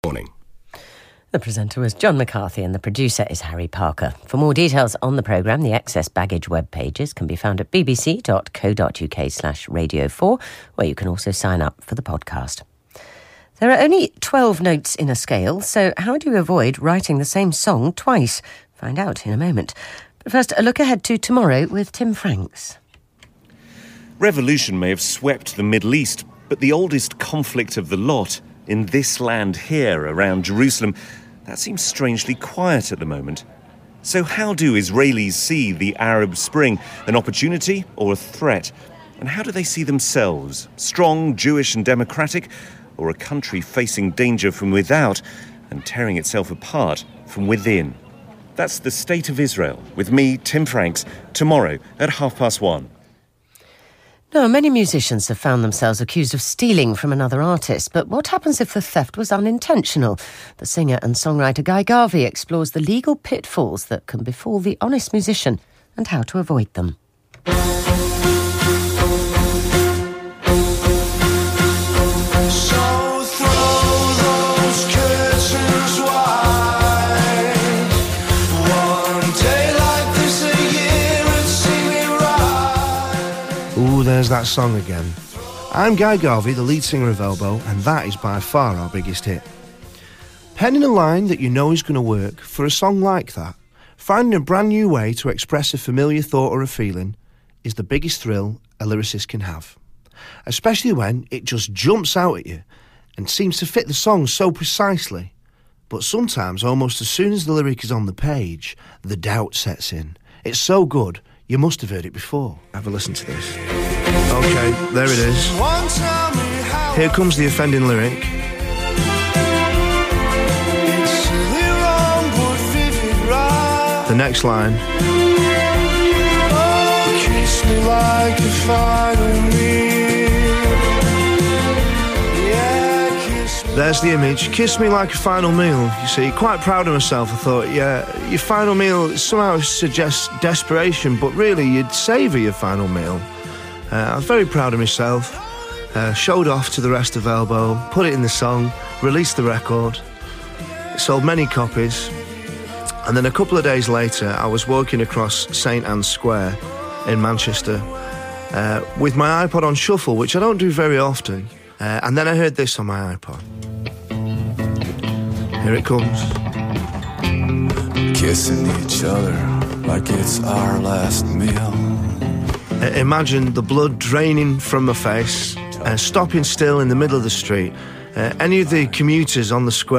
Morning. The presenter was John McCarthy and the producer is Harry Parker. For more details on the programme, the Excess Baggage web pages can be found at bbc.co.uk/radio4, where you can also sign up for the podcast. There are only 12 notes in a scale, so how do you avoid writing the same song twice? Find out in a moment. But first, a look ahead to tomorrow with Tim Franks. Revolution may have swept the Middle East, but the oldest conflict of the lot, in this land here around Jerusalem, that seems strangely quiet at the moment. So how do Israelis see the Arab Spring, an opportunity or a threat? And how do they see themselves, strong, Jewish and democratic, or a country facing danger from without and tearing itself apart from within? That's the State of Israel, with me, Tim Franks, tomorrow at 1:30. Now, many musicians have found themselves accused of stealing from another artist, but what happens if the theft was unintentional? The singer and songwriter Guy Garvey explores the legal pitfalls that can befall the honest musician and how to avoid them. There's that song again. I'm Guy Garvey, the lead singer of Elbow, and that is by far our biggest hit. Penning a line that you know is going to work for a song like that, finding a brand new way to express a familiar thought or a feeling, is the biggest thrill a lyricist can have. Especially when it just jumps out at you and seems to fit the song so precisely. But sometimes, almost as soon as the lyric is on the page, the doubt sets in. It's so good, you must have heard it before. Have a listen to this. Okay, there it is. Here comes the offending lyric. The next line. Kiss me like a final meal. There's the image. Kiss me like a final meal. You see, quite proud of myself. I thought, yeah, your final meal somehow suggests desperation, but really you'd savour your final meal. I was very proud of myself, showed off to the rest of Elbow, put it in the song, released the record. It sold many copies, and then a couple of days later I was walking across St Anne's Square in Manchester with my iPod on shuffle, which I don't do very often, and then I heard this on my iPod. Here it comes. Kissing each other like it's our last meal. Imagine the blood draining from my face, stopping still in the middle of the street. Any of the commuters on the square